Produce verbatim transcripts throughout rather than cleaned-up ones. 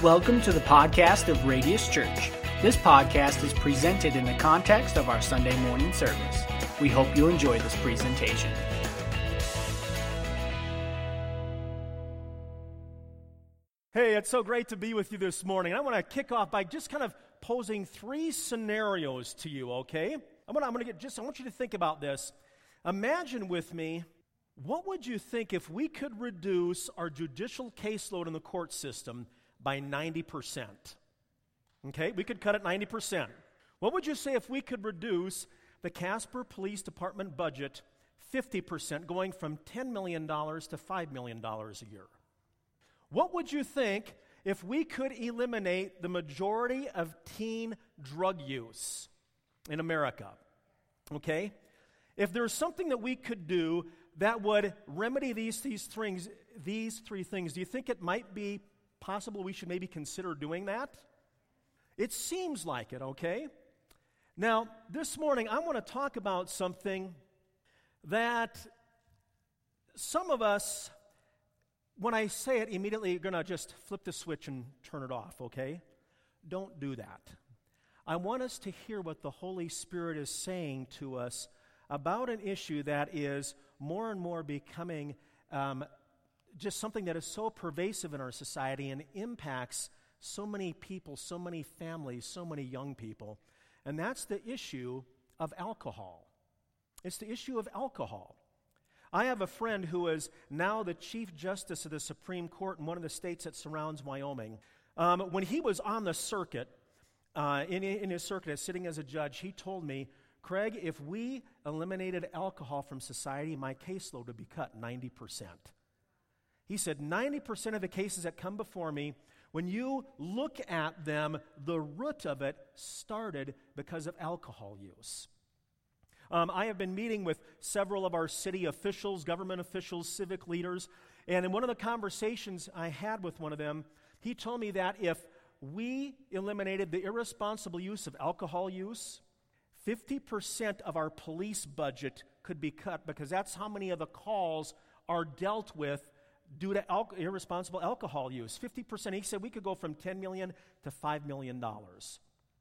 Welcome to the podcast of Radius Church. This podcast is presented in the context of our Sunday morning service. We hope you enjoy this presentation. Hey, it's so great to be with you this morning. I want to kick off by just kind of posing three scenarios to you, okay? I'm going to, I'm going to get just, I want you to think about this. Imagine with me, what would you think if we could reduce our judicial caseload in the court system by ninety percent? Okay, we could cut it ninety percent. What would you say if we could reduce the Casper Police Department budget fifty percent, going from ten million dollars to five million dollars a year? What would you think if we could eliminate the majority of teen drug use in America? Okay? If there's something that we could do that would remedy these, these, things, these three things, do you think it might be possible we should maybe consider doing that? It seems like it, okay? Now, this morning I want to talk about something that some of us, when I say it, immediately you're going to just flip the switch and turn it off, okay? Don't do that. I want us to hear what the Holy Spirit is saying to us about an issue that is more and more becoming um, just something that is so pervasive in our society and impacts so many people, so many families, so many young people. And that's the issue of alcohol. It's the issue of alcohol. I have a friend who is now the Chief Justice of the Supreme Court in one of the states that surrounds Wyoming. Um, when he was on the circuit, uh, in, in his circuit, sitting as a judge, he told me, Craig, if we eliminated alcohol from society, my caseload would be cut ninety percent. He said ninety percent of the cases that come before me, when you look at them, the root of it started because of alcohol use. Um, I have been meeting with several of our city officials, government officials, civic leaders, and in one of the conversations I had with one of them, he told me that if we eliminated the irresponsible use of alcohol use, fifty percent of our police budget could be cut, because that's how many of the calls are dealt with due to al- irresponsible alcohol use. fifty percent. He said we could go from ten million dollars to five million dollars.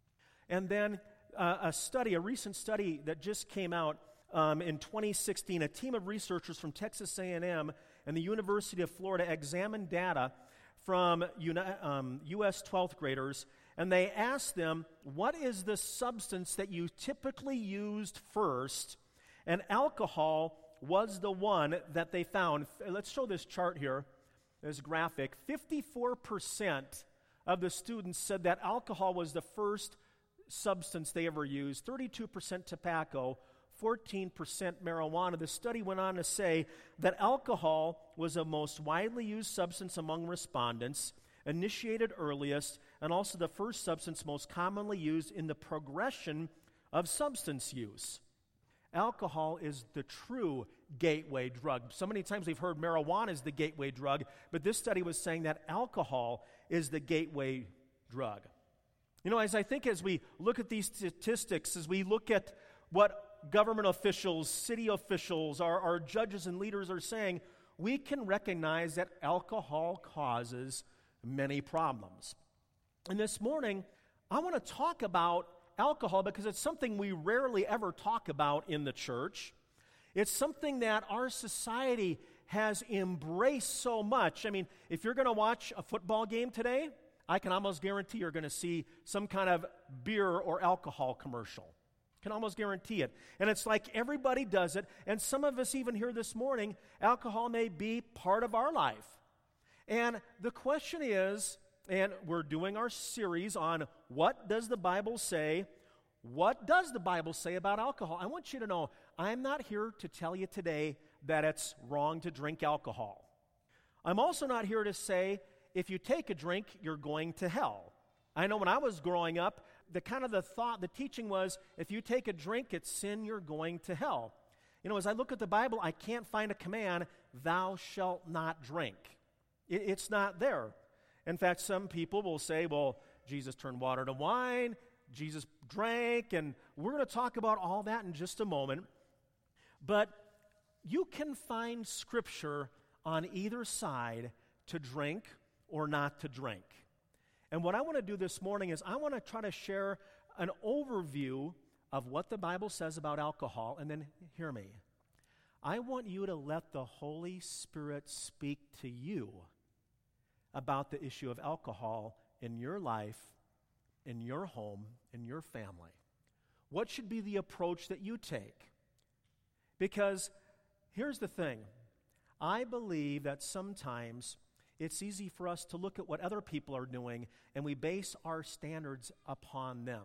And then uh, a study, a recent study that just came out um, in twenty sixteen, a team of researchers from Texas A and M and the University of Florida examined data from uni- um, U S twelfth graders, and they asked them, what is the substance that you typically used first? And alcohol was the one that they found. Let's show this chart here, this graphic. fifty-four percent of the students said that alcohol was the first substance they ever used, thirty-two percent tobacco, fourteen percent marijuana. The study went on to say that alcohol was the most widely used substance among respondents, initiated earliest, and also the first substance most commonly used in the progression of substance use. Alcohol is the true gateway drug. So many times we've heard marijuana is the gateway drug, but this study was saying that alcohol is the gateway drug. You know, as I think as we look at these statistics, as we look at what government officials, city officials, our, our judges and leaders are saying, we can recognize that alcohol causes many problems. And this morning, I want to talk about alcohol because it's something we rarely ever talk about in the church. It's something that our society has embraced so much. I mean, if you're going to watch a football game today, I can almost guarantee you're going to see some kind of beer or alcohol commercial. Can almost guarantee it. And it's like everybody does it, and some of us even here this morning, alcohol may be part of our life. And the question is, and we're doing our series on what does the Bible say? What does the Bible say about alcohol? I want you to know, I'm not here to tell you today that it's wrong to drink alcohol. I'm also not here to say if you take a drink, you're going to hell. I know when I was growing up, the kind of the thought, the teaching was, if you take a drink, it's sin, you're going to hell. You know, as I look at the Bible, I can't find a command, thou shalt not drink. It, it's not there. In fact, some people will say, well, Jesus turned water to wine, Jesus drank, and we're going to talk about all that in just a moment. But you can find scripture on either side to drink or not to drink. And what I want to do this morning is I want to try to share an overview of what the Bible says about alcohol, and then hear me. I want you to let the Holy Spirit speak to you about the issue of alcohol in your life, in your home, in your family. What should be the approach that you take? Because here's the thing. I believe that sometimes it's easy for us to look at what other people are doing and we base our standards upon them.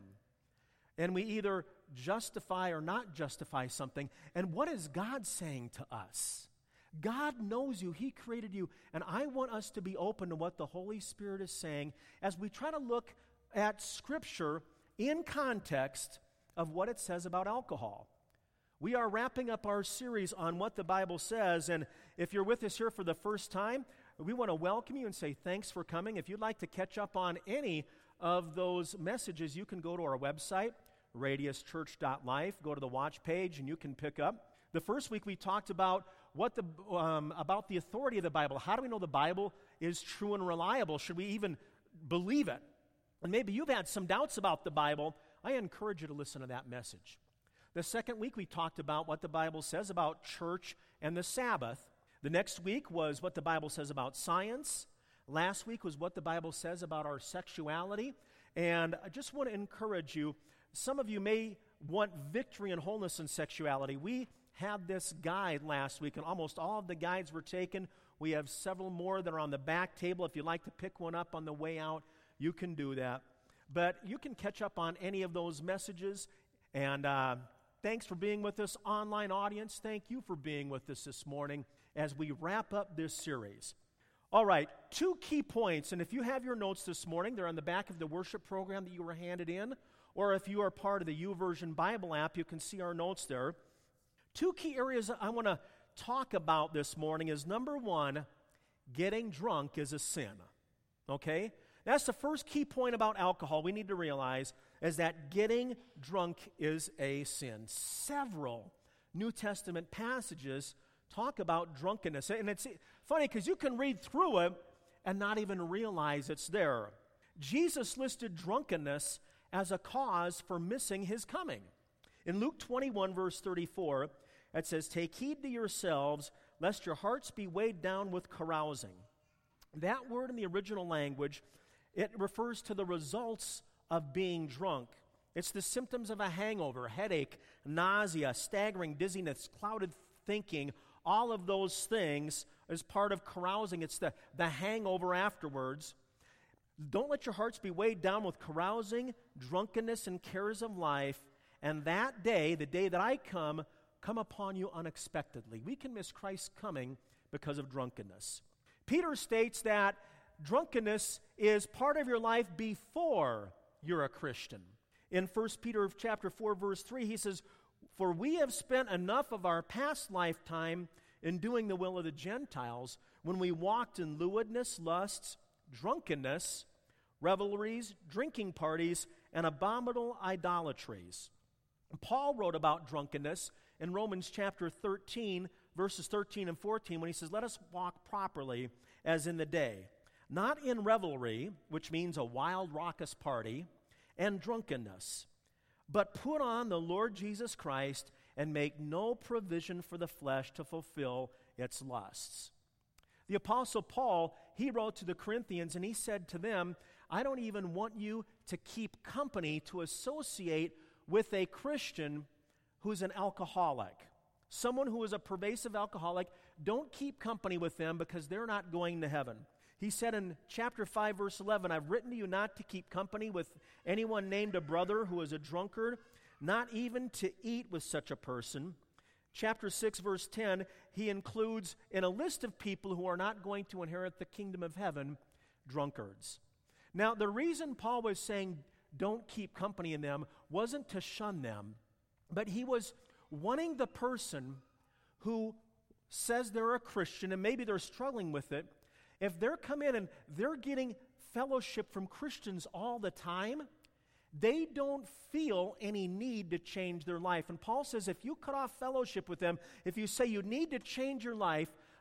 And we either justify or not justify something. And what is God saying to us? God knows you. He created you. And I want us to be open to what the Holy Spirit is saying as we try to look at Scripture in context of what it says about alcohol. We are wrapping up our series on what the Bible says. And if you're with us here for the first time, we want to welcome you and say thanks for coming. If you'd like to catch up on any of those messages, you can go to our website, radius church dot life, go to the watch page, and you can pick up. The first week we talked about what the um, about the authority of the Bible. How do we know the Bible is true and reliable? Should we even believe it? And maybe you've had some doubts about the Bible. I encourage you to listen to that message. The second week we talked about what the Bible says about church and the Sabbath. The next week was what the Bible says about science. Last week was what the Bible says about our sexuality. And I just want to encourage you, some of you may want victory and wholeness in sexuality. We had this guide last week, and almost all of the guides were taken. We have several more that are on the back table. If you'd like to pick one up on the way out, you can do that. But you can catch up on any of those messages. And uh, thanks for being with us, online audience. Thank you for being with us this morning as we wrap up this series. All right, two key points. And if you have your notes this morning, they're on the back of the worship program that you were handed in. Or if you are part of the YouVersion Bible app, you can see our notes there. Two key areas I want to talk about this morning is, number one, getting drunk is a sin. Okay? That's the first key point about alcohol we need to realize, is that getting drunk is a sin. Several New Testament passages talk about drunkenness. And it's funny because you can read through it and not even realize it's there. Jesus listed drunkenness as a cause for missing his coming. In Luke twenty-one, verse thirty-four, it says, "Take heed to yourselves, lest your hearts be weighed down with carousing." That word in the original language, it refers to the results of being drunk. It's the symptoms of a hangover, headache, nausea, staggering, dizziness, clouded thinking. All of those things is part of carousing. It's the, the hangover afterwards. Don't let your hearts be weighed down with carousing, drunkenness, and cares of life. And that day, the day that I come, come upon you unexpectedly. We can miss Christ's coming because of drunkenness. Peter states that drunkenness is part of your life before you're a Christian. In First Peter chapter four, verse three, he says, "For we have spent enough of our past lifetime in doing the will of the Gentiles, when we walked in lewdness, lusts, drunkenness, revelries, drinking parties, and abominable idolatries." And Paul wrote about drunkenness in Romans chapter thirteen, verses thirteen and fourteen, when he says, "Let us walk properly as in the day, not in revelry," which means a wild, raucous party, "and drunkenness, but put on the Lord Jesus Christ and make no provision for the flesh to fulfill its lusts." The Apostle Paul, he wrote to the Corinthians and he said to them, "I don't even want you to keep company, to associate with a Christian who's an alcoholic. Someone who is a pervasive alcoholic, don't keep company with them because they're not going to heaven." He said in chapter five, verse eleven, "I've written to you not to keep company with anyone named a brother who is a drunkard, not even to eat with such a person." Chapter six, verse ten, he includes in a list of people who are not going to inherit the kingdom of heaven, drunkards. Now, the reason Paul was saying don't keep company in them wasn't to shun them, but he was wanting the person who says they're a Christian and maybe they're struggling with it, if they're come in and they're getting fellowship from Christians all the time, they don't feel any need to change their life. And Paul says if you cut off fellowship with them, if you say you need to change your life,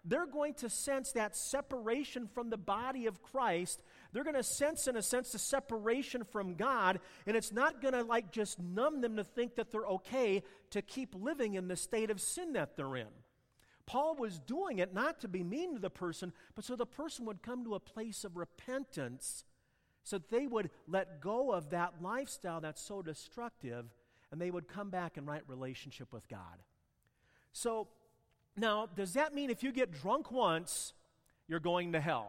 they're going to sense that separation from the body of Christ. They're going to sense, in a sense, the separation from God, and it's not going to like just numb them to think that they're okay to keep living in the state of sin that they're in. Paul was doing it not to be mean to the person, but so the person would come to a place of repentance, so that they would let go of that lifestyle that's so destructive, and they would come back in right relationship with God. So, now, does that mean if you get drunk once, you're going to hell?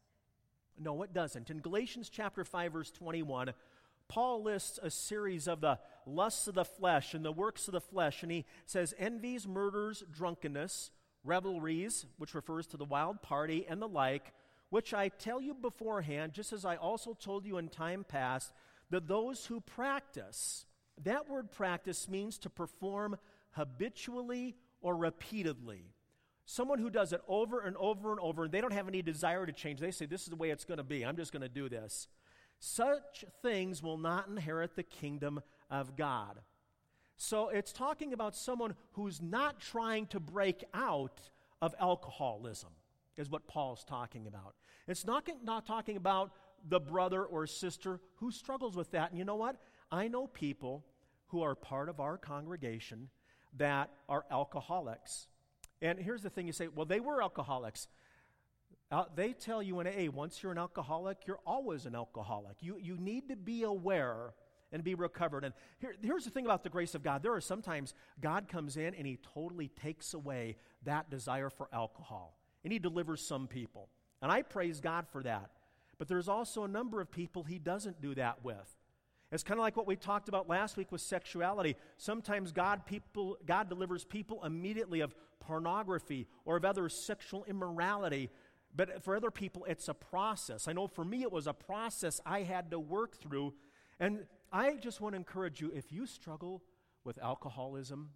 No, it doesn't. In Galatians chapter five, verse twenty-one, Paul lists a series of the lusts of the flesh and the works of the flesh, and he says envies, murders, drunkenness, revelries, which refers to the wild party, and the like, which I tell you beforehand, just as I also told you in time past, that those who practice, that word practice means to perform habitually or repeatedly. Someone who does it over and over and over, and they don't have any desire to change. They say, this is the way it's going to be. I'm just going to do this. Such things will not inherit the kingdom of God. So it's talking about someone who's not trying to break out of alcoholism, is what Paul's talking about. It's not, not talking about the brother or sister who struggles with that. And you know what? I know people who are part of our congregation that are alcoholics. And here's the thing, you say, well, they were alcoholics. Uh, they tell you in A A, once you're an alcoholic, you're always an alcoholic. You, you need to be aware and be recovered. And here, here's the thing about the grace of God. There are sometimes God comes in and he totally takes away that desire for alcohol. And he delivers some people. And I praise God for that. But there's also a number of people he doesn't do that with. It's kind of like what we talked about last week with sexuality. Sometimes God people God delivers people immediately of pornography or of other sexual immorality. But for other people, it's a process. I know for me it was a process I had to work through. And I just want to encourage you, if you struggle with alcoholism,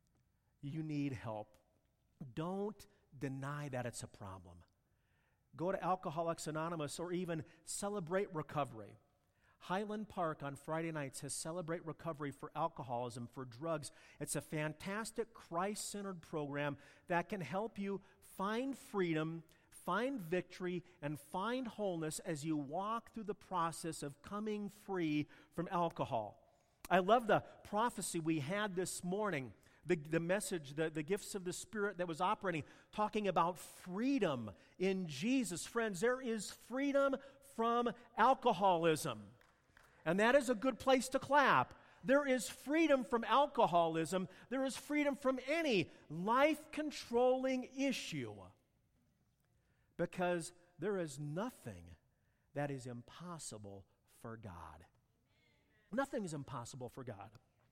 you need help. Don't deny that it's a problem. Go to Alcoholics Anonymous or even Celebrate Recovery. Highland Park on Friday nights has Celebrate Recovery for alcoholism, for drugs. It's a fantastic Christ-centered program that can help you find freedom, find victory, and find wholeness as you walk through the process of coming free from alcohol. I love the prophecy we had this morning, the, the message, the, the gifts of the Spirit that was operating, talking about freedom in Jesus. Friends, there is freedom from alcoholism. And that is a good place to clap. There is freedom from alcoholism. There is freedom from any life-controlling issue. Because there is nothing that is impossible for God. Nothing is impossible for God.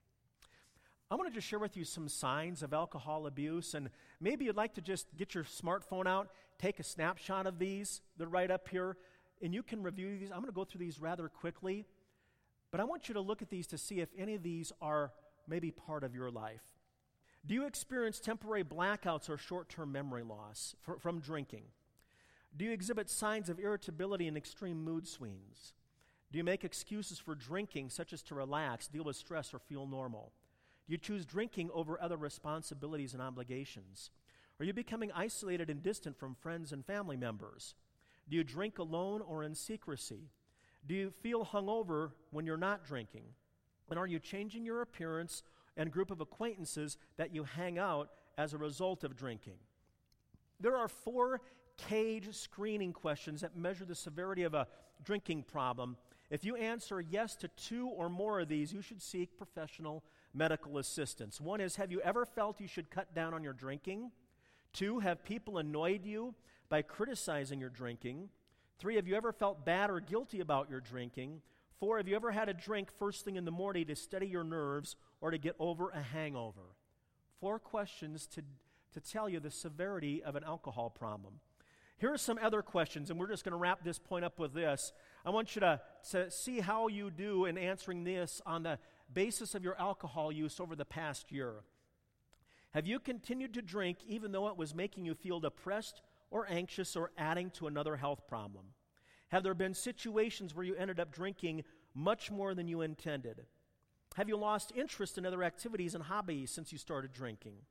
I want to just share with you some signs of alcohol abuse, and maybe you'd like to just get your smartphone out, take a snapshot of these. They're right up here, and you can review these. I'm going to go through these rather quickly. But I want you to look at these to see if any of these are maybe part of your life. Do you experience temporary blackouts or short-term memory loss for, from drinking? Do you exhibit signs of irritability and extreme mood swings? Do you make excuses for drinking, such as to relax, deal with stress, or feel normal? Do you choose drinking over other responsibilities and obligations? Are you becoming isolated and distant from friends and family members? Do you drink alone or in secrecy? Do you feel hungover when you're not drinking? And are you changing your appearance and group of acquaintances that you hang out as a result of drinking? There are four cage screening questions that measure the severity of a drinking problem. If you answer yes to two or more of these, you should seek professional medical assistance. One is, have you ever felt you should cut down on your drinking? Two, have people annoyed you by criticizing your drinking? Three, have you ever felt bad or guilty about your drinking? Four, have you ever had a drink first thing in the morning to steady your nerves or to get over a hangover? Four questions to, to tell you the severity of an alcohol problem. Here are some other questions, and we're just going to wrap this point up with this. I want you to, to see how you do in answering this on the basis of your alcohol use over the past year. Have you continued to drink even though it was making you feel depressed or anxious or adding to another health problem? Have there been situations where you ended up drinking much more than you intended? Have you lost interest in other activities and hobbies since you started drinking?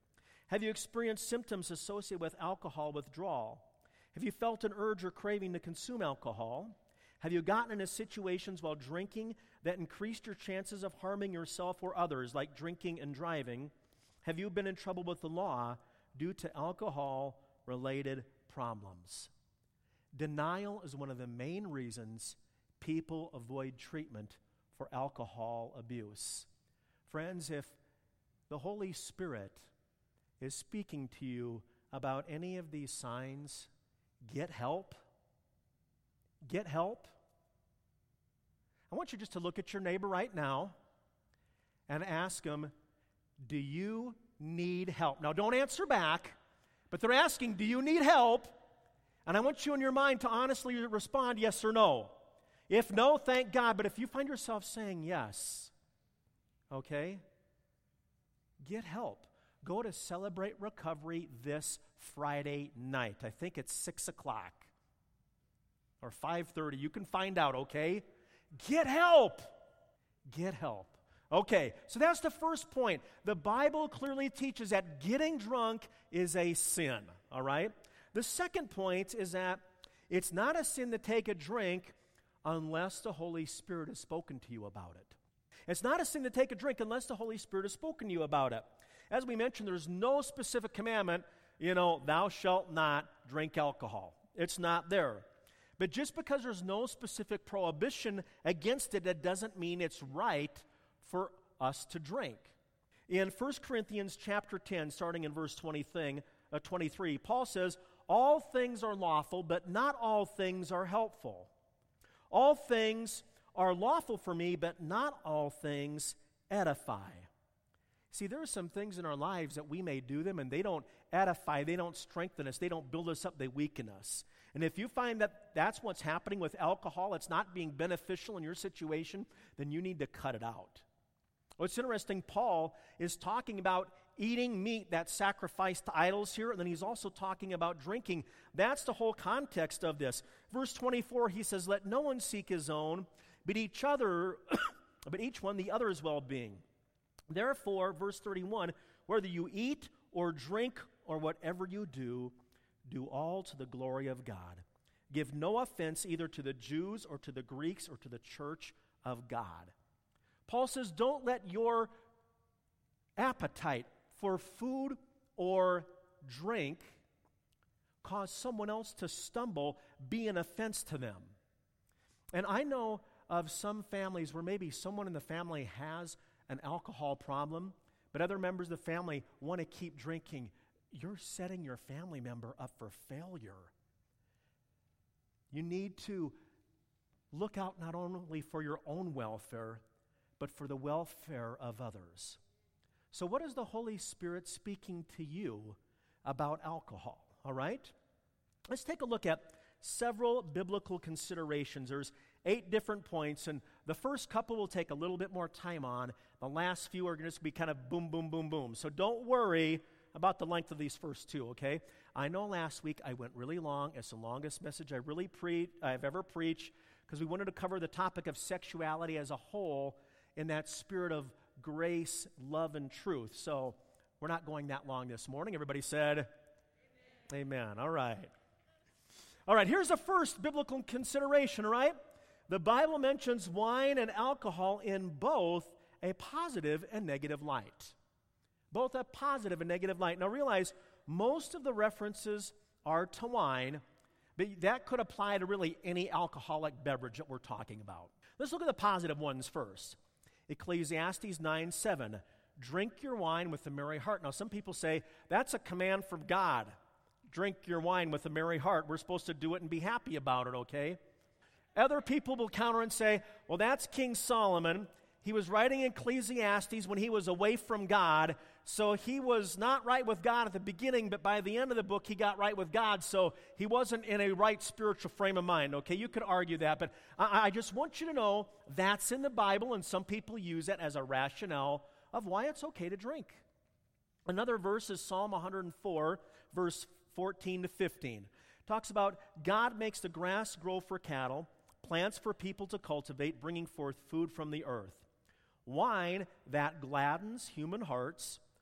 Have you experienced symptoms associated with alcohol withdrawal? Have you felt an urge or craving to consume alcohol? Have you gotten into situations while drinking that increased your chances of harming yourself or others, like drinking and driving? Have you been in trouble with the law due to alcohol-related problems? Denial is one of the main reasons people avoid treatment for alcohol abuse. Friends, if the Holy Spirit is speaking to you about any of these signs, get help. Get help. I want you just to look at your neighbor right now and ask them, do you need help? Now, don't answer back, but they're asking, do you need help? And I want you in your mind to honestly respond yes or no. If no, thank God. But if you find yourself saying yes, okay, get help. Go to Celebrate Recovery this Friday night. I think it's six o'clock or five thirty. You can find out, okay? Get help. Get help. Okay, so that's the first point. The Bible clearly teaches that getting drunk is a sin, all right? The second point is that it's not a sin to take a drink unless the Holy Spirit has spoken to you about it. It's not a sin to take a drink unless the Holy Spirit has spoken to you about it. As we mentioned, there's no specific commandment, you know, thou shalt not drink alcohol. It's not there. But just because there's no specific prohibition against it, that doesn't mean it's right for us to drink. In First Corinthians chapter ten, starting in verse twenty-three, Paul says, all things are lawful, but not all things are helpful. All things are lawful for me, but not all things edify. See, there are some things in our lives that we may do them, and they don't edify, they don't strengthen us, they don't build us up, they weaken us. And if you find that that's what's happening with alcohol, it's not being beneficial in your situation, then you need to cut it out. Well, it's interesting, Paul is talking about eating meat that's sacrificed to idols here, and then he's also talking about drinking. That's the whole context of this. Verse twenty-four, he says, let no one seek his own, but each other, but each one the other's well-being. Therefore, verse thirty-one, whether you eat or drink or whatever you do, do all to the glory of God. Give no offense either to the Jews or to the Greeks or to the church of God. Paul says, don't let your appetite for food or drink cause someone else to stumble, be an offense to them. And I know of some families where maybe someone in the family has an alcohol problem, but other members of the family want to keep drinking. You're setting your family member up for failure. You need to look out not only for your own welfare, but for the welfare of others. So what is the Holy Spirit speaking to you about alcohol? All right? Let's take a look at several biblical considerations. There's eight different points, and the first couple will take a little bit more time on. The last few are going to be kind of boom, boom, boom, boom. So don't worry about the length of these first two, okay? I know last week I went really long. It's the longest message I really pre- I've ever preached because we wanted to cover the topic of sexuality as a whole in that spirit of grace, love, and truth. So we're not going that long this morning. Everybody said, Amen. Amen. All right. All right, here's the first biblical consideration, all right? The Bible mentions wine and alcohol in both a positive and negative light. Both a positive and negative light. Now realize, most of the references are to wine, but that could apply to really any alcoholic beverage that we're talking about. Let's look at the positive ones first. Ecclesiastes nine seven, drink your wine with a merry heart. Now some people say, that's a command from God. Drink your wine with a merry heart. We're supposed to do it and be happy about it, okay? Other people will counter and say, well, that's King Solomon. He was writing Ecclesiastes when he was away from God, so he was not right with God at the beginning, but by the end of the book, he got right with God, so he wasn't in a right spiritual frame of mind, okay? You could argue that, but I, I just want you to know that's in the Bible, and some people use that as a rationale of why it's okay to drink. Another verse is Psalm one hundred four, verse fourteen to fifteen. Talks about God makes the grass grow for cattle, plants for people to cultivate, bringing forth food from the earth. Wine that gladdens human hearts,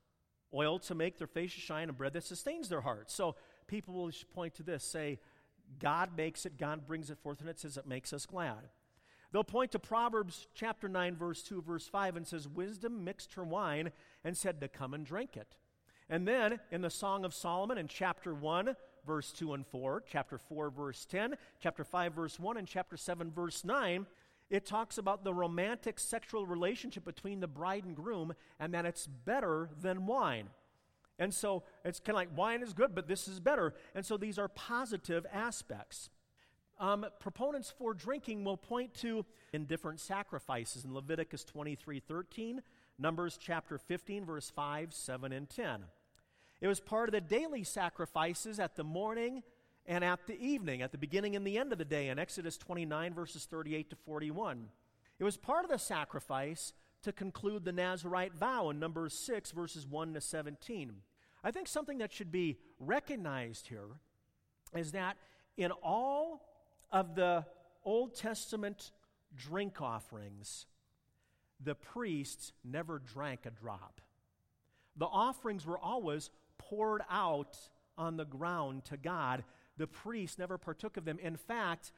oil to make their faces shine, and bread that sustains their hearts. So people will point to this, say, God makes it, God brings it forth, and it says it makes us glad. They'll point to Proverbs chapter nine, verse two, verse five, and says, wisdom mixed her wine and said to come and drink it. And then in the Song of Solomon in chapter one, verse two and four, chapter four, verse ten, chapter five, verse one, and chapter seven, verse nine, it talks about the romantic sexual relationship between the bride and groom and that it's better than wine. And so it's kind of like wine is good, but this is better. And so these are positive aspects. Um, proponents for drinking will point to in different sacrifices in Leviticus twenty-three thirteen, Numbers chapter fifteen, verse five, seven, and ten. It was part of the daily sacrifices at the morning and at the evening, at the beginning and the end of the day in Exodus twenty-nine, verses thirty-eight to forty-one. It was part of the sacrifice to conclude the Nazirite vow in Numbers six, verses one to seventeen. I think something that should be recognized here is that in all of the Old Testament drink offerings, the priests never drank a drop. The offerings were always poured out on the ground to God. The priests never partook of them. In fact,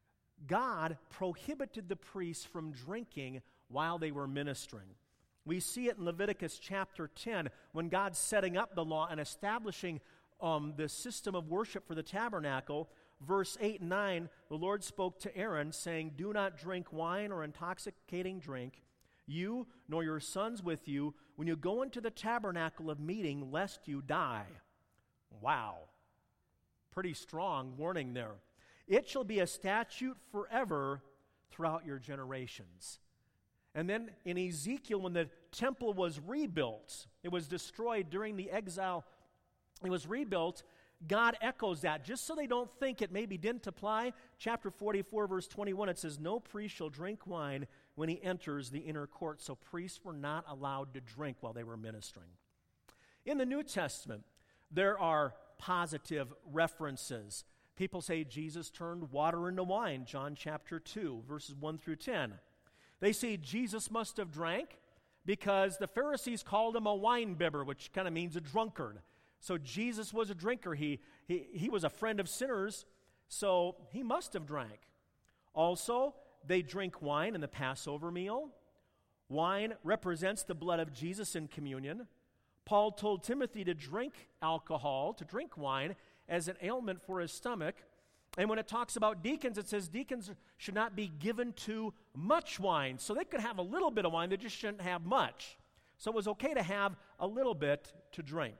God prohibited the priests from drinking while they were ministering. We see it in Leviticus chapter ten when God's setting up the law and establishing um, the system of worship for the tabernacle. Verse eight and nine, the Lord spoke to Aaron, saying, do not drink wine or intoxicating drink, you nor your sons with you, when you go into the tabernacle of meeting, lest you die. Wow. Pretty strong warning there. It shall be a statute forever throughout your generations. And then in Ezekiel, when the temple was rebuilt, it was destroyed during the exile, it was rebuilt, God echoes that, just so they don't think it maybe didn't apply. Chapter forty-four, verse twenty-one, it says, no priest shall drink wine when he enters the inner court. So priests were not allowed to drink while they were ministering. In the New Testament, there are positive references. People say Jesus turned water into wine, John chapter two, verses one through ten. They say Jesus must have drank because the Pharisees called him a wine bibber, which kind of means a drunkard. So Jesus was a drinker. He, he, he was a friend of sinners, so he must have drank. Also, they drink wine in the Passover meal. Wine represents the blood of Jesus in communion. Paul told Timothy to drink alcohol, to drink wine, as an ailment for his stomach. And when it talks about deacons, it says deacons should not be given to much wine. So they could have a little bit of wine, they just shouldn't have much. So it was okay to have a little bit to drink.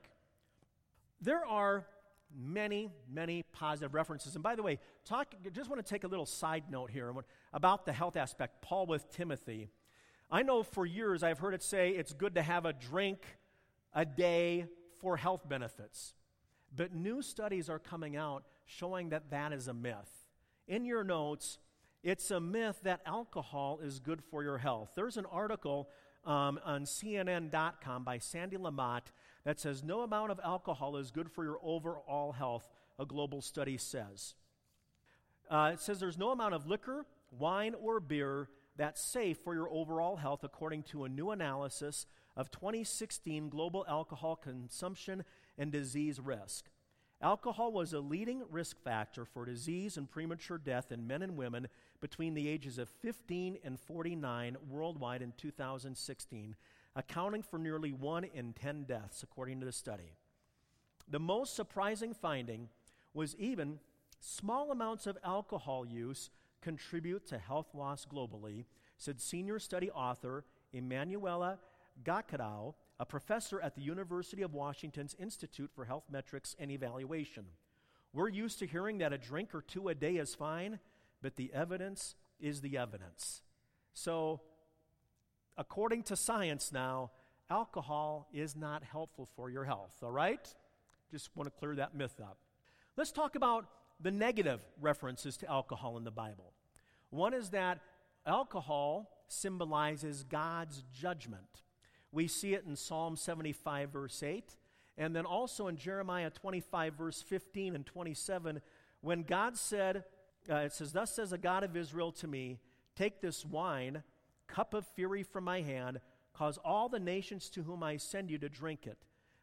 There are many, many positive references. And by the way, talk, just want to take a little side note here about the health aspect. Paul with Timothy. I know for years I've heard it say it's good to have a drink a day for health benefits. But new studies are coming out showing that that is a myth. In your notes, it's a myth that alcohol is good for your health. There's an article um, on C N N dot com by Sandy Lamott that says no amount of alcohol is good for your overall health, a global study says. Uh, it says there's no amount of liquor, wine, or beer that's safe for your overall health, according to a new analysis of twenty sixteen global alcohol consumption and disease risk. Alcohol was a leading risk factor for disease and premature death in men and women between the ages of fifteen and forty-nine worldwide in two thousand sixteen, accounting for nearly one in ten deaths, according to the study. The most surprising finding was even small amounts of alcohol use contribute to health loss globally, said senior study author Emanuela Gacadao, a professor at the University of Washington's Institute for Health Metrics and Evaluation. We're used to hearing that a drink or two a day is fine, but the evidence is the evidence. So, according to science now, alcohol is not helpful for your health, all right? Just want to clear that myth up. Let's talk about the negative references to alcohol in the Bible. One is that alcohol symbolizes God's judgment. We see it in Psalm seventy-five, verse eight, and then also in Jeremiah twenty-five, verse fifteen and twenty-seven, when God said, uh, it says, thus says the God of Israel to me, take this wine, cup of fury from my hand, cause all the nations to whom I send you to drink it.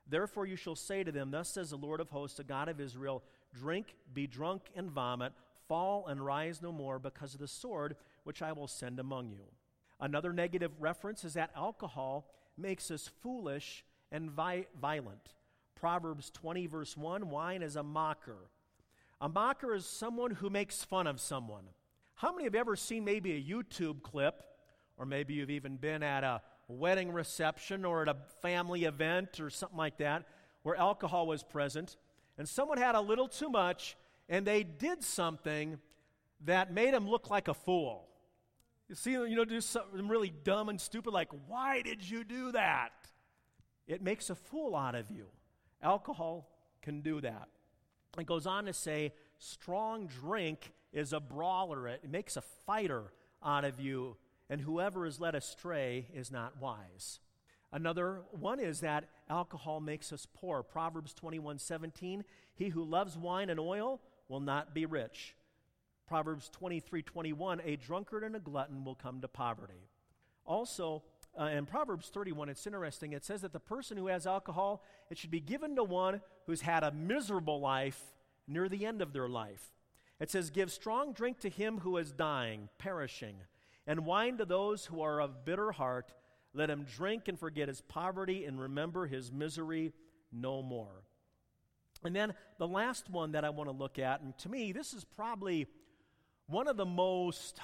Therefore you shall say to them, Thus says the Lord of hosts, the God of Israel, drink, be drunk, and vomit, fall and rise no more because of the sword which I will send among you. Another negative reference is that alcohol makes us foolish and vi- violent. Proverbs twenty, verse one, wine is a mocker. A mocker is someone who makes fun of someone. How many have ever seen maybe a YouTube clip, or maybe you've even been at a wedding reception or at a family event or something like that, where alcohol was present, and someone had a little too much, and they did something that made them look like a fool. You see, you know, do something really dumb and stupid, like, why did you do that? It makes a fool out of you. Alcohol can do that. It goes on to say, strong drink is a brawler. It makes a fighter out of you, and whoever is led astray is not wise. Another one is that alcohol makes us poor. Proverbs twenty-one seventeen, he who loves wine and oil will not be rich. Proverbs twenty-three twenty-one, a drunkard and a glutton will come to poverty. Also, uh, in Proverbs thirty-one, it's interesting. It says that the person who has alcohol, it should be given to one who's had a miserable life near the end of their life. It says, give strong drink to him who is dying, perishing, and wine to those who are of bitter heart. Let him drink and forget his poverty and remember his misery no more. And then the last one that I want to look at, and to me, this is probably one of the most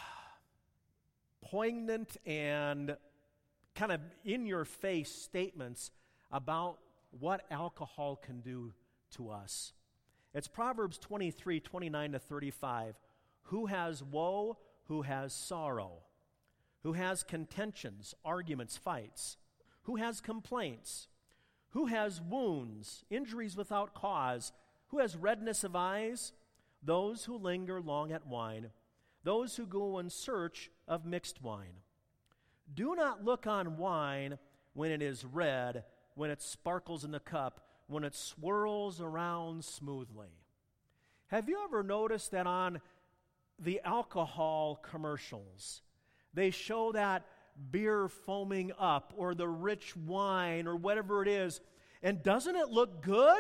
poignant and kind of in-your-face statements about what alcohol can do to us. It's Proverbs twenty-three, twenty-nine to thirty-five. Who has woe, who has sorrow? Who has contentions, arguments, fights? Who has complaints? Who has wounds, injuries without cause? Who has redness of eyes? Those who linger long at wine, those who go in search of mixed wine. Do not look on wine when it is red, when it sparkles in the cup, when it swirls around smoothly. Have you ever noticed that on the alcohol commercials, they show that beer foaming up or the rich wine or whatever it is, and doesn't it look good?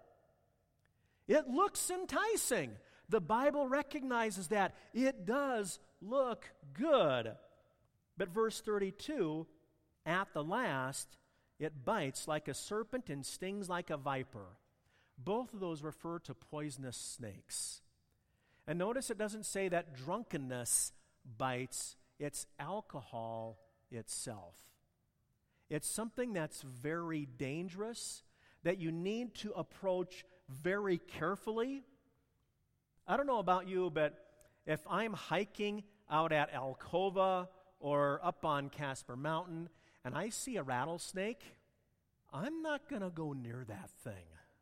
It looks enticing. The Bible recognizes that it does look good. But verse thirty-two, at the last, it bites like a serpent and stings like a viper. Both of those refer to poisonous snakes. And notice it doesn't say that drunkenness bites, it's alcohol itself. It's something that's very dangerous, that you need to approach very carefully. I don't know about you, but if I'm hiking out at Alcova or up on Casper Mountain and I see a rattlesnake, I'm not going to go near that thing.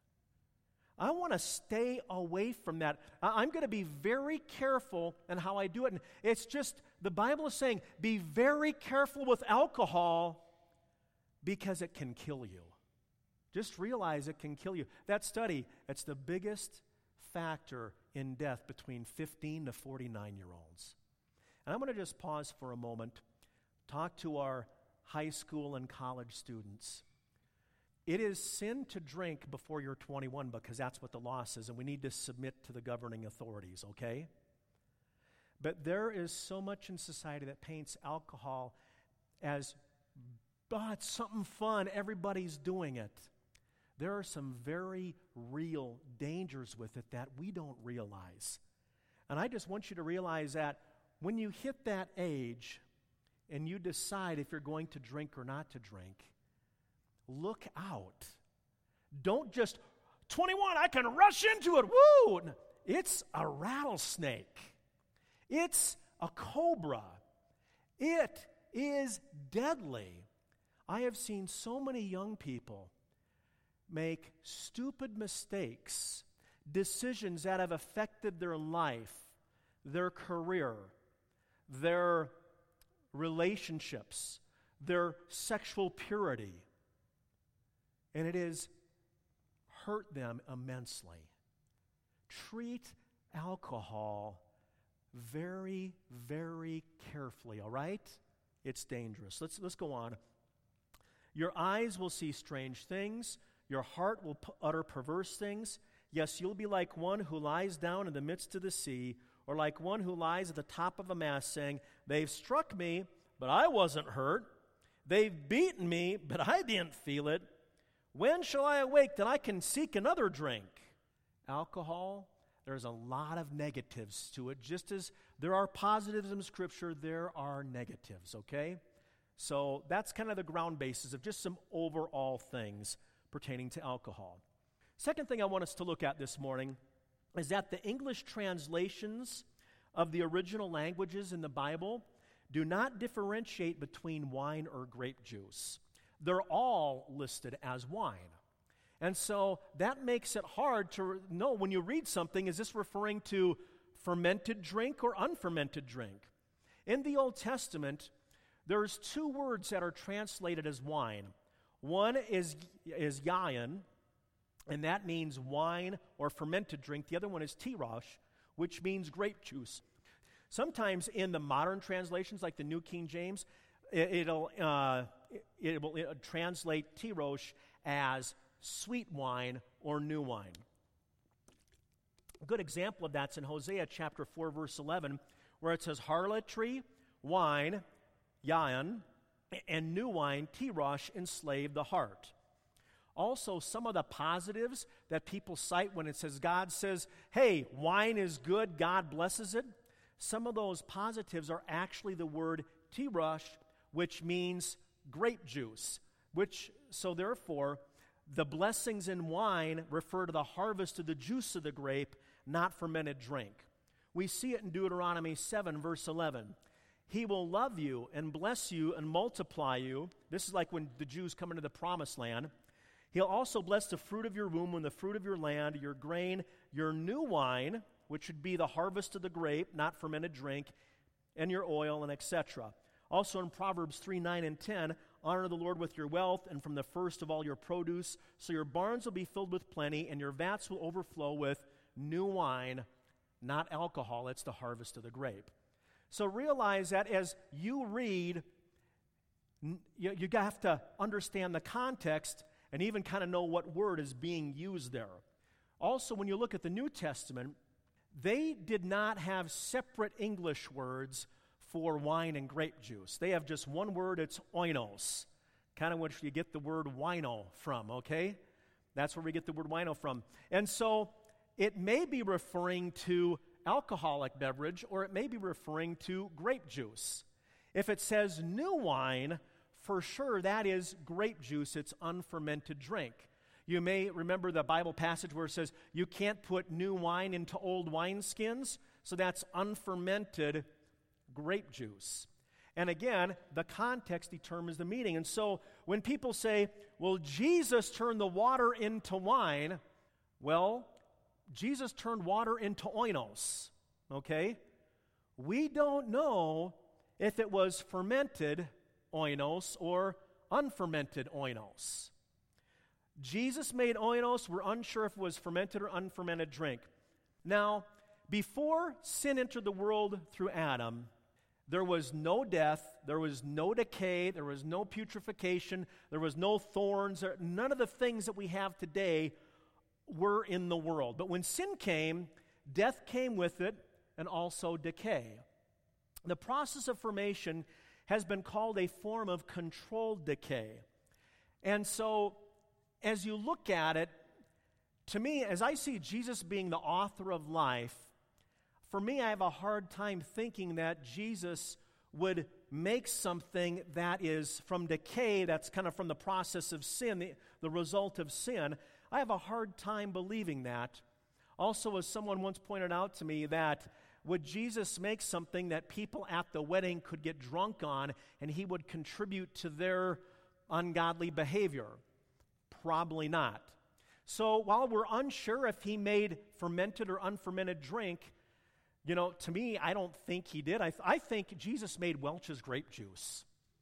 I want to stay away from that. I'm going to be very careful in how I do it. And it's just, the Bible is saying, be very careful with alcohol because it can kill you. Just realize it can kill you. That study, it's the biggest factor in death between fifteen to forty-nine-year-olds. And I'm going to just pause for a moment, talk to our high school and college students. It is sin to drink before you're twenty-one because that's what the law says, and we need to submit to the governing authorities, okay? But there is so much in society that paints alcohol as, oh, it's something fun, everybody's doing it. There are some very real dangers with it that we don't realize. And I just want you to realize that when you hit that age and you decide if you're going to drink or not to drink, look out. Don't just, twenty-one, I can rush into it. Woo! It's a rattlesnake. It's a cobra. It is deadly. I have seen so many young people make stupid mistakes, decisions that have affected their life, their career, their relationships, their sexual purity. And it has hurt them immensely. Treat alcohol very, very carefully, all right? It's dangerous. Let's, let's go on. Your eyes will see strange things. Your heart will p- utter perverse things. Yes, you'll be like one who lies down in the midst of the sea, or like one who lies at the top of a mast, saying, they've struck me, but I wasn't hurt. They've beaten me, but I didn't feel it. When shall I awake that I can seek another drink? Alcohol, there's a lot of negatives to it. Just as there are positives in Scripture, there are negatives, okay? So that's kind of the ground basis of just some overall things pertaining to alcohol. Second thing I want us to look at this morning is that the English translations of the original languages in the Bible do not differentiate between wine or grape juice. They're all listed as wine. And so that makes it hard to know when you read something, is this referring to fermented drink or unfermented drink? In the Old Testament, there's two words that are translated as wine. One is, is yayin, and that means wine or fermented drink. The other one is tirosh, which means grape juice. Sometimes in the modern translations, like the New King James, it, it'll, uh, it, it will it'll translate tirosh as sweet wine or new wine. A good example of that's in Hosea chapter four, verse eleven, where it says, harlotry, wine, yayin, and new wine, tirosh, enslave the heart. Also, some of the positives that people cite when it says, God says, hey, wine is good, God blesses it. Some of those positives are actually the word tirosh, which means grape juice, which, so therefore, the blessings in wine refer to the harvest of the juice of the grape, not fermented drink. We see it in Deuteronomy seven, verse eleven. He will love you and bless you and multiply you. This is like when the Jews come into the promised land. He'll also bless the fruit of your womb and the fruit of your land, your grain, your new wine, which would be the harvest of the grape, not fermented drink, and your oil, and et cetera. Also in Proverbs three, nine, and ten, honor the Lord with your wealth and from the first of all your produce, so your barns will be filled with plenty, and your vats will overflow with new wine, not alcohol. It's the harvest of the grape. So realize that as you read, you, you have to understand the context and even kind of know what word is being used there. Also, when you look at the New Testament, they did not have separate English words for wine and grape juice. They have just one word, it's oinos, kind of which you get the word wino from, okay? That's where we get the word wino from. And so it may be referring to alcoholic beverage, or it may be referring to grape juice. If it says new wine, for sure that is grape juice. It's unfermented drink. You may remember the Bible passage where it says you can't put new wine into old wineskins, so that's unfermented grape juice. And again, the context determines the meaning. And so when people say, well, Jesus turned the water into wine, well, Jesus turned water into oinos, okay? We don't know if it was fermented oinos or unfermented oinos. Jesus made oinos. We're unsure if it was fermented or unfermented drink. Now, before sin entered the world through Adam, there was no death, there was no decay, there was no putrefaction, there was no thorns, none of the things that we have today were in the world. But when sin came, death came with it, and also decay. The process of formation has been called a form of controlled decay. And so, as you look at it, to me, as I see Jesus being the author of life, for me, I have a hard time thinking that Jesus would make something that is from decay, that's kind of from the process of sin, the, the result of sin. I have a hard time believing that. Also, as someone once pointed out to me, that would Jesus make something that people at the wedding could get drunk on and he would contribute to their ungodly behavior? Probably not. So while we're unsure if he made fermented or unfermented drink, you know, to me, I don't think he did. I, th- I think Jesus made Welch's grape juice.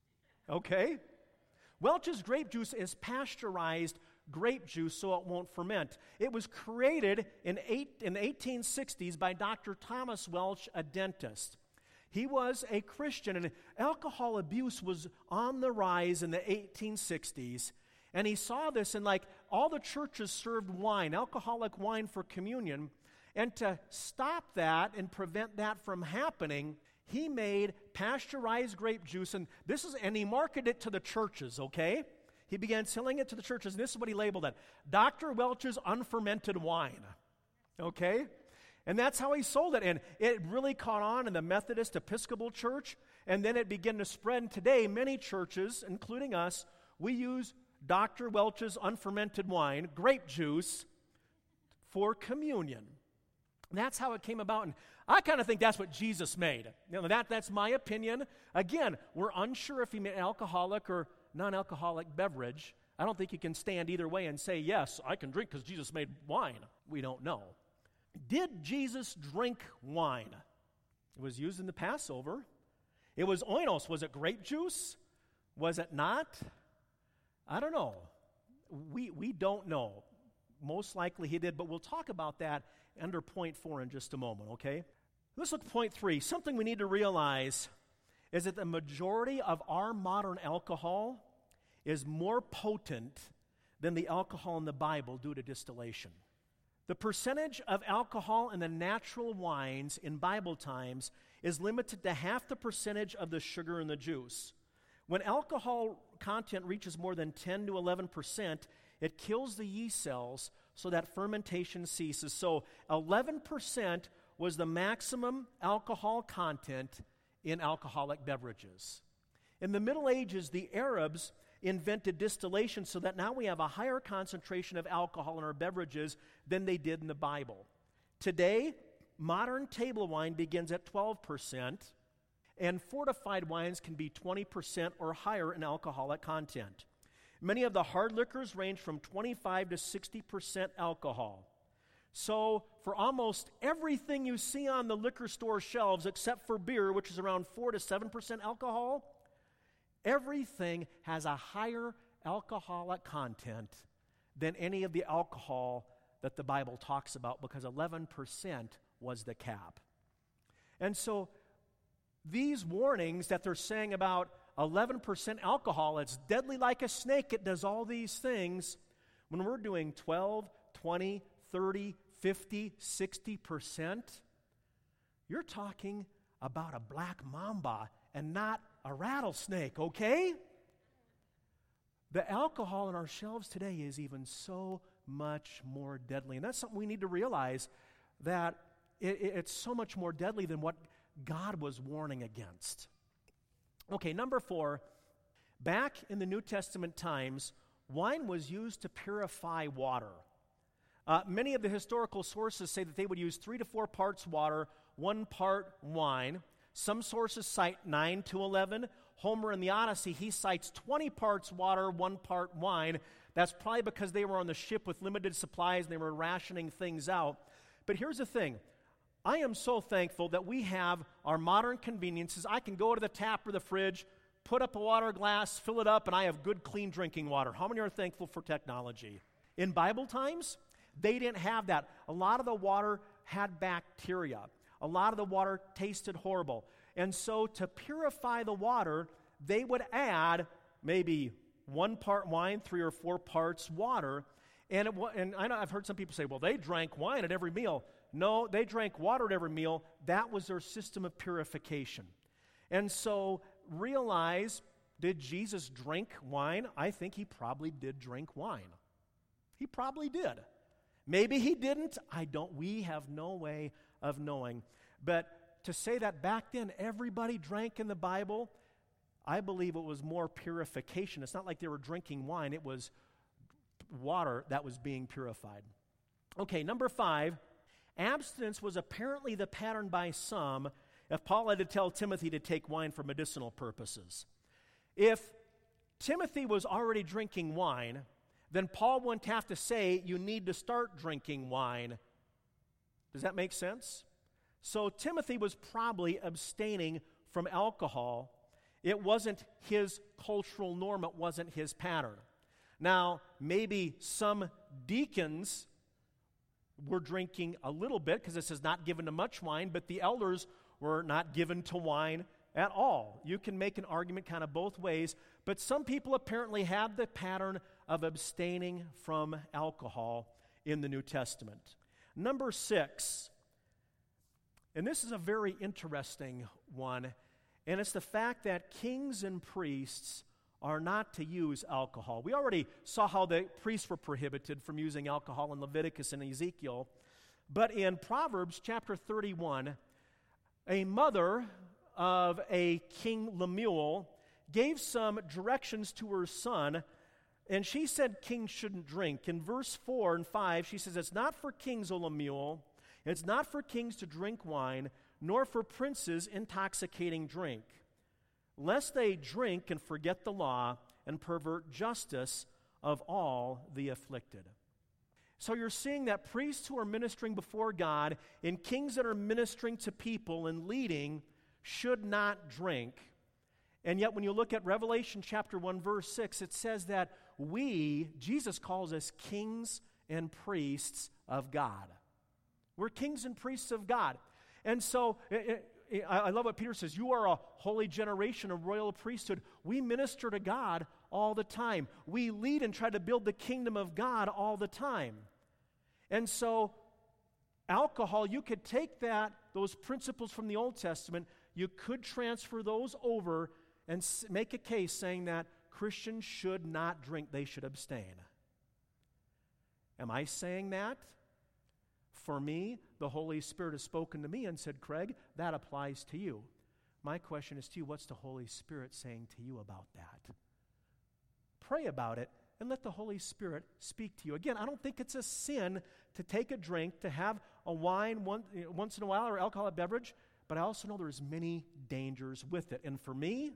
Okay? Welch's grape juice is pasteurized grape juice so it won't ferment. It was created in, eight, in the eighteen sixties by Doctor Thomas Welch, a dentist. He was a Christian, and alcohol abuse was on the rise in the eighteen sixties. And he saw this, and like all the churches served wine, alcoholic wine for communion. And to stop that and prevent that from happening, he made pasteurized grape juice, and this is, and he marketed it to the churches, okay? He began selling it to the churches, and this is what he labeled it: Doctor Welch's unfermented wine, okay? And that's how he sold it, and it really caught on in the Methodist Episcopal Church, and then it began to spread. And today, many churches, including us, we use Doctor Welch's unfermented wine, grape juice, for communion. And that's how it came about, and I kind of think that's what Jesus made. You know, that, that's my opinion. Again, we're unsure if he made alcoholic or non-alcoholic beverage. I don't think you can stand either way and say, yes, I can drink because Jesus made wine. We don't know. Did Jesus drink wine? It was used in the Passover. It was oinos. Was it grape juice? Was it not? I don't know. We, we don't know. Most likely he did, but we'll talk about that under point four in just a moment, okay? Let's look at point three. Something we need to realize is that the majority of our modern alcohol is more potent than the alcohol in the Bible due to distillation. The percentage of alcohol in the natural wines in Bible times is limited to half the percentage of the sugar in the juice. When alcohol content reaches more than ten to eleven percent, it kills the yeast cells so that fermentation ceases. So eleven percent was the maximum alcohol content in alcoholic beverages. In the Middle Ages, the Arabs invented distillation so that now we have a higher concentration of alcohol in our beverages than they did in the Bible. Today, modern table wine begins at twelve percent, and fortified wines can be twenty percent or higher in alcoholic content. Many of the hard liquors range from twenty-five to sixty percent alcohol. So, for almost everything you see on the liquor store shelves, except for beer, which is around four to seven percent alcohol, everything has a higher alcoholic content than any of the alcohol that the Bible talks about, because eleven percent was the cap. And so, these warnings that they're saying about eleven percent alcohol, it's deadly like a snake, it does all these things, when we're doing twelve, twenty, thirty, fifty, sixty percent, you're talking about a black mamba and not a rattlesnake, okay? The alcohol on our shelves today is even so much more deadly. And that's something we need to realize, that it, it, it's so much more deadly than what God was warning against. Okay, number four, back in the New Testament times, wine was used to purify water. Uh, many of the historical sources say that they would use three to four parts water, one part wine. Some sources cite nine to eleven. Homer in the Odyssey, he cites twenty parts water, one part wine. That's probably because they were on the ship with limited supplies and they were rationing things out. But here's the thing. I am so thankful that we have our modern conveniences. I can go to the tap or the fridge, put up a water glass, fill it up, and I have good, clean drinking water. How many are thankful for technology? In Bible times, they didn't have that. A lot of the water had bacteria. A lot of the water tasted horrible. And so to purify the water, they would add maybe one part wine, three or four parts water. And, it, and I know I've heard some people say, well, they drank wine at every meal. No, they drank water at every meal. That was their system of purification. And so realize, did Jesus drink wine? I think he probably did drink wine. He probably did. Maybe he didn't. I don't. We have no way of knowing. But to say that back then everybody drank in the Bible, I believe it was more purification. It's not like they were drinking wine. It was water that was being purified. Okay, number five. Abstinence was apparently the pattern by some if Paul had to tell Timothy to take wine for medicinal purposes. If Timothy was already drinking wine, then Paul wouldn't have to say, you need to start drinking wine. Does that make sense? So Timothy was probably abstaining from alcohol. It wasn't his cultural norm. It wasn't his pattern. Now, maybe some deacons were drinking a little bit, because this is not given to much wine, but the elders were not given to wine at all. You can make an argument kind of both ways, but some people apparently have the pattern of abstaining from alcohol in the New Testament. Number six, and this is a very interesting one, and it's the fact that kings and priests are not to use alcohol. We already saw how the priests were prohibited from using alcohol in Leviticus and Ezekiel. But in Proverbs chapter thirty-one, a mother of a King Lemuel gave some directions to her son, and she said kings shouldn't drink. In verse four and five, she says, "It's not for kings, O Lemuel, it's not for kings to drink wine, nor for princes intoxicating drink, lest they drink and forget the law and pervert justice of all the afflicted." So you're seeing that priests who are ministering before God and kings that are ministering to people and leading should not drink. And yet when you look at Revelation chapter one, verse six, it says that we, Jesus calls us kings and priests of God. We're kings and priests of God. And so it, it, I love what Peter says, you are a holy generation, a royal priesthood. We minister to God all the time. We lead and try to build the kingdom of God all the time. And so alcohol, you could take that, those principles from the Old Testament, you could transfer those over and s- make a case saying that Christians should not drink, they should abstain. Am I saying that? For me, the Holy Spirit has spoken to me and said, Craig, that applies to you. My question is to you, what's the Holy Spirit saying to you about that? Pray about it and let the Holy Spirit speak to you. Again, I don't think it's a sin to take a drink, to have a wine one, once in a while or alcoholic beverage, but I also know there's many dangers with it. And for me,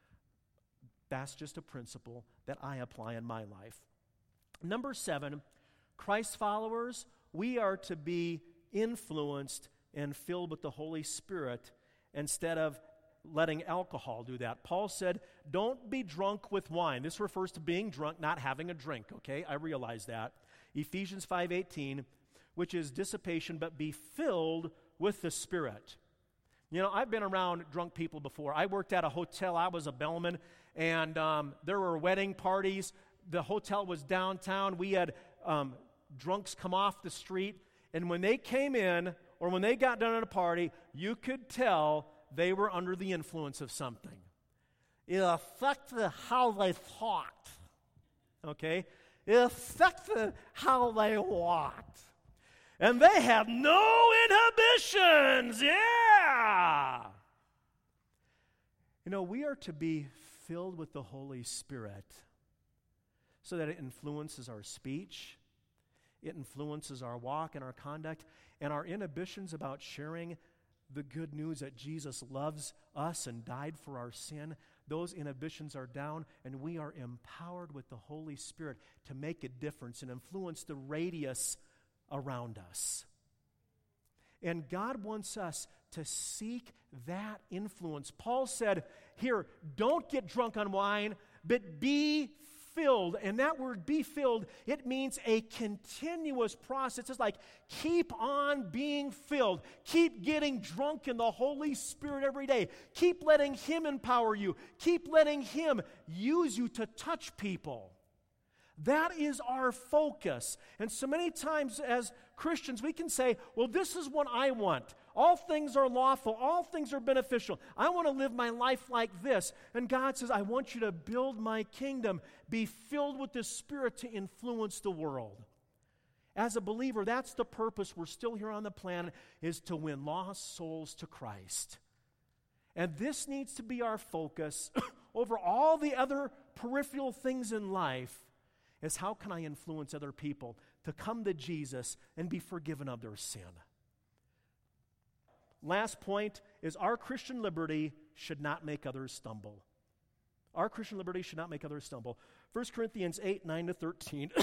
that's just a principle that I apply in my life. Number seven, Christ followers, we are to be influenced and filled with the Holy Spirit instead of letting alcohol do that. Paul said, don't be drunk with wine. This refers to being drunk, not having a drink, okay? I realize that. Ephesians five eighteen, which is dissipation, but be filled with the Spirit. You know, I've been around drunk people before. I worked at a hotel. I was a bellman, and um, there were wedding parties. The hotel was downtown. We had um, drunks come off the street, and when they came in or when they got done at a party, you could tell they were under the influence of something. It affected how they thought, okay? It affected how they walked. And they have no inhibitions, yeah! You know, we are to be filled with the Holy Spirit so that it influences our speech, it influences our walk and our conduct, and our inhibitions about sharing the good news that Jesus loves us and died for our sin. Those inhibitions are down, and we are empowered with the Holy Spirit to make a difference and influence the radius around us. And God wants us to seek that influence. Paul said, here, don't get drunk on wine, but be filled. And that word be filled, it means a continuous process. It's like keep on being filled. Keep getting drunk in the Holy Spirit every day. Keep letting Him empower you. Keep letting Him use you to touch people. That is our focus. And so many times as Christians, we can say, well, this is what I want. All things are lawful. All things are beneficial. I want to live my life like this. And God says, I want you to build my kingdom. Be filled with the Spirit to influence the world. As a believer, that's the purpose. We're still here on the planet, is to win lost souls to Christ. And this needs to be our focus over all the other peripheral things in life. Is how can I influence other people to come to Jesus and be forgiven of their sin? Last point is our Christian liberty should not make others stumble. Our Christian liberty should not make others stumble. First Corinthians eight, nine to thirteen.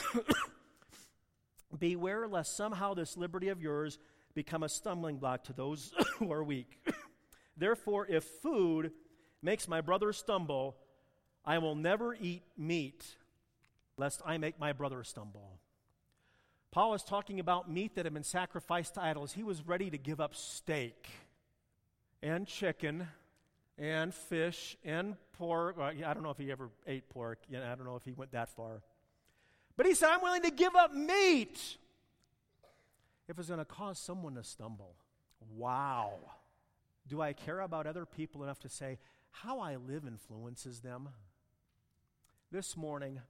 Beware lest somehow this liberty of yours become a stumbling block to those who are weak. Therefore, if food makes my brother stumble, I will never eat meat, lest I make my brother stumble. Paul was talking about meat that had been sacrificed to idols. He was ready to give up steak and chicken and fish and pork. Well, I don't know if he ever ate pork. I don't know if he went that far. But he said, I'm willing to give up meat if it's going to cause someone to stumble. Wow. Do I care about other people enough to say, how I live influences them? This morning,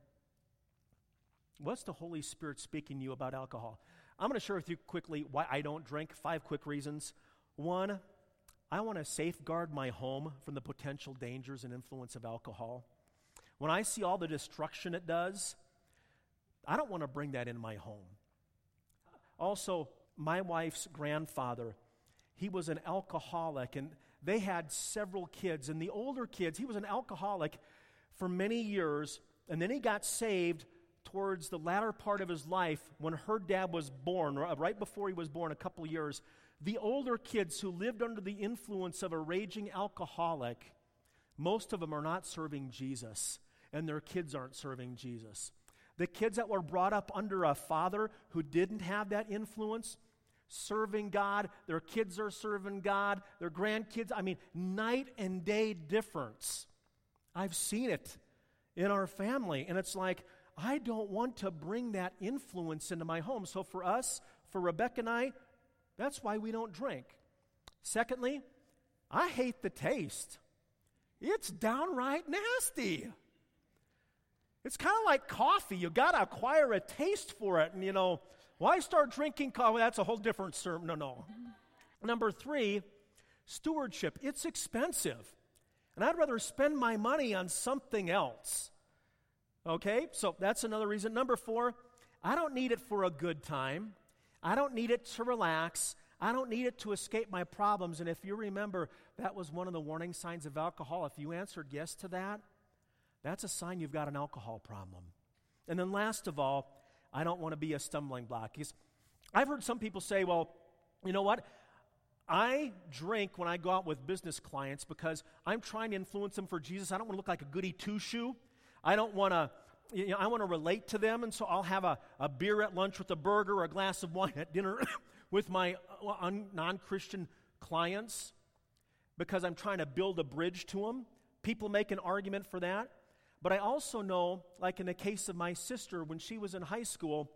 what's the Holy Spirit speaking to you about alcohol? I'm going to share with you quickly why I don't drink. Five quick reasons. One, I want to safeguard my home from the potential dangers and influence of alcohol. When I see all the destruction it does, I don't want to bring that in my home. Also, my wife's grandfather, he was an alcoholic, and they had several kids. And the older kids, he was an alcoholic for many years, and then he got saved towards the latter part of his life when her dad was born, right before he was born, a couple years. The older kids who lived under the influence of a raging alcoholic, most of them are not serving Jesus, and their kids aren't serving Jesus. The kids that were brought up under a father who didn't have that influence, serving God, their kids are serving God, their grandkids, I mean, night and day difference. I've seen it in our family, and it's like, I don't want to bring that influence into my home. So for us, for Rebecca and I, that's why we don't drink. Secondly, I hate the taste. It's downright nasty. It's kind of like coffee. You got to acquire a taste for it. And, you know, why start drinking coffee? That's a whole different sermon. No, no. Number three, stewardship. It's expensive. And I'd rather spend my money on something else. Okay, so that's another reason. Number four, I don't need it for a good time. I don't need it to relax. I don't need it to escape my problems. And if you remember, that was one of the warning signs of alcohol. If you answered yes to that, that's a sign you've got an alcohol problem. And then last of all, I don't want to be a stumbling block. Because I've heard some people say, well, you know what? I drink when I go out with business clients because I'm trying to influence them for Jesus. I don't want to look like a goody two-shoe. I don't want to, you know, I want to relate to them, and so I'll have a, a beer at lunch with a burger or a glass of wine at dinner with my uh, non-Christian clients because I'm trying to build a bridge to them. People make an argument for that. But I also know, like in the case of my sister, when she was in high school,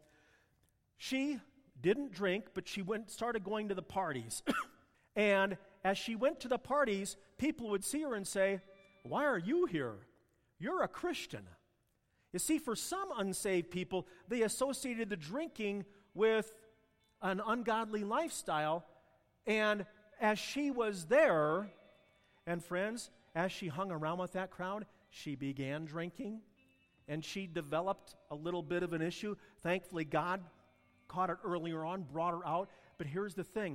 she didn't drink, but she went started going to the parties. And as she went to the parties, people would see her and say, why are you here? You're a Christian. You see, for some unsaved people, they associated the drinking with an ungodly lifestyle. And as she was there, and friends, as she hung around with that crowd, she began drinking, and she developed a little bit of an issue. Thankfully, God caught it earlier on, brought her out. But here's the thing.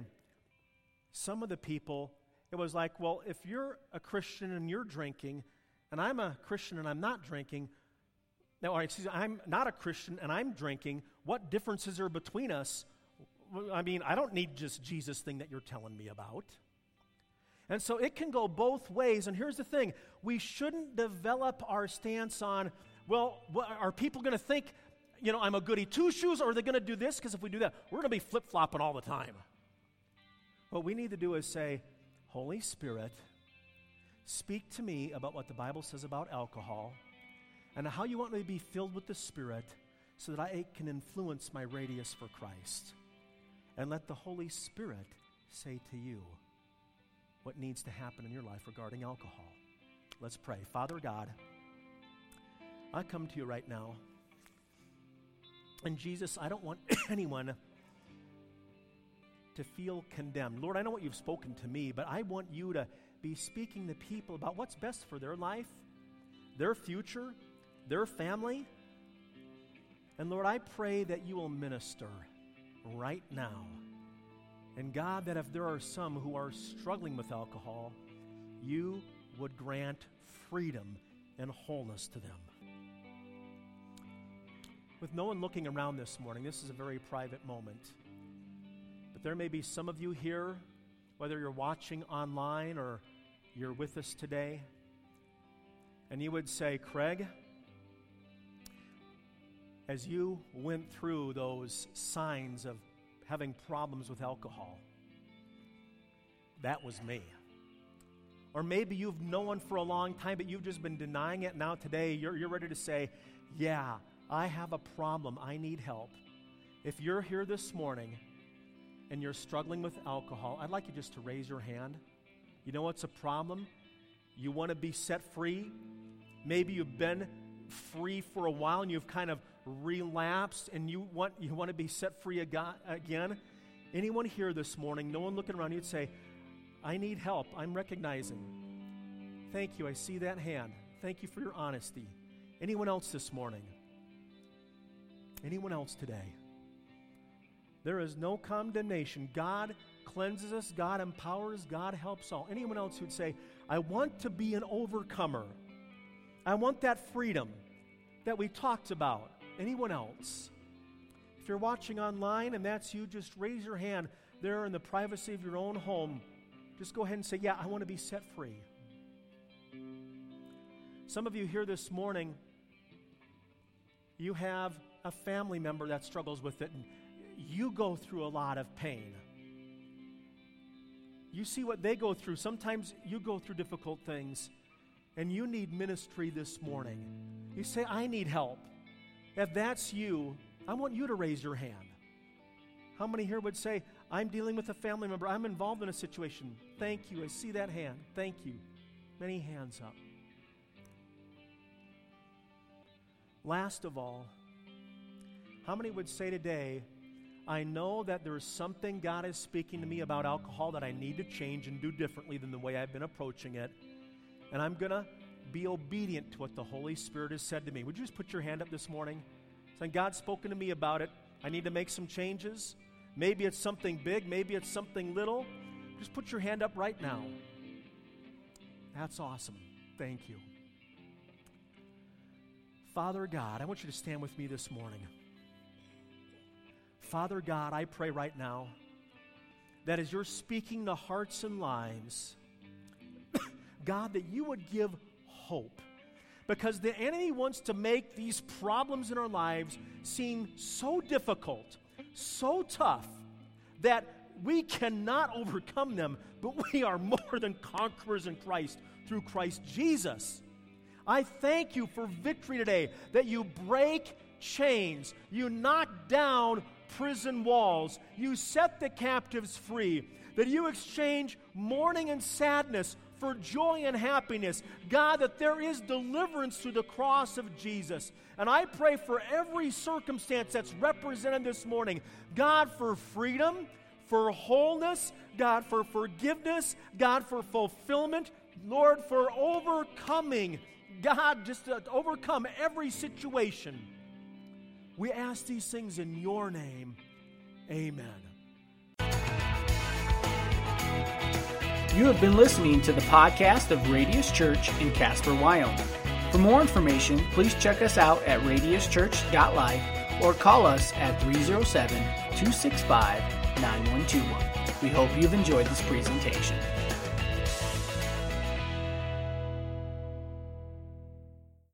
Some of the people, it was like, well, if you're a Christian and you're drinking, and I'm a Christian and I'm not drinking, no, or excuse me, I'm not a Christian and I'm drinking, what difference is there between us? I mean, I don't need just Jesus thing that you're telling me about. And so it can go both ways. And here's the thing. We shouldn't develop our stance on, well, what, are people going to think, you know, I'm a goody two-shoes, or are they going to do this? Because if we do that, we're going to be flip-flopping all the time. What we need to do is say, Holy Spirit, speak to me about what the Bible says about alcohol and how you want me to be filled with the Spirit so that I can influence my radius for Christ. And let the Holy Spirit say to you what needs to happen in your life regarding alcohol. Let's pray. Father God, I come to you right now. And Jesus, I don't want anyone to feel condemned. Lord, I know what you've spoken to me, but I want you to be speaking to people about what's best for their life, their future, their family. And Lord, I pray that you will minister right now. And God, that if there are some who are struggling with alcohol, you would grant freedom and wholeness to them. With no one looking around this morning, this is a very private moment. But there may be some of you here, whether you're watching online or you're with us today, and you would say, Craig, as you went through those signs of having problems with alcohol, that was me. Or maybe you've known for a long time, but you've just been denying it. Now today, you're, you're ready to say, yeah, I have a problem. I need help. If you're here this morning and you're struggling with alcohol, I'd like you just to raise your hand. You know what's a problem? You want to be set free. Maybe you've been free for a while and you've kind of relapsed and you want you want to be set free again. Anyone here this morning, no one looking around, you'd say, I need help. I'm recognizing. Thank you. I see that hand. Thank you for your honesty. Anyone else this morning? Anyone else today? There is no condemnation. God cleanses us. God empowers. God helps all. Anyone else who'd say, I want to be an overcomer. I want that freedom that we talked about. Anyone else? If you're watching online and that's you, just raise your hand there in the privacy of your own home. Just go ahead and say, yeah, I want to be set free. Some of you here this morning, you have a family member that struggles with it, and you go through a lot of pain. You see what they go through. Sometimes you go through difficult things, and you need ministry this morning. You say, I need help. If that's you, I want you to raise your hand. How many here would say, I'm dealing with a family member. I'm involved in a situation. Thank you. I see that hand. Thank you. Many hands up. Last of all, how many would say today, I know that there is something God is speaking to me about alcohol that I need to change and do differently than the way I've been approaching it, and I'm going to be obedient to what the Holy Spirit has said to me. Would you just put your hand up this morning? Saying, God's spoken to me about it. I need to make some changes. Maybe it's something big. Maybe it's something little. Just put your hand up right now. That's awesome. Thank you. Father God, I want you to stand with me this morning. Father God, I pray right now that as you're speaking to hearts and lives, God, that you would give hope. Because the enemy wants to make these problems in our lives seem so difficult, so tough, that we cannot overcome them, but we are more than conquerors in Christ through Christ Jesus. I thank you for victory today, that you break chains, you knock down prison walls, you set the captives free, that you exchange mourning and sadness for joy and happiness. God, that there is deliverance through the cross of Jesus. And I pray for every circumstance that's represented this morning, God, for freedom, for wholeness, God, for forgiveness, God, for fulfillment, Lord, for overcoming, God, just to overcome every situation. We ask these things in your name. Amen. You have been listening to the podcast of Radius Church in Casper, Wyoming. For more information, please check us out at radius church dot life or call us at three oh seven, two six five, nine one two one. We hope you've enjoyed this presentation.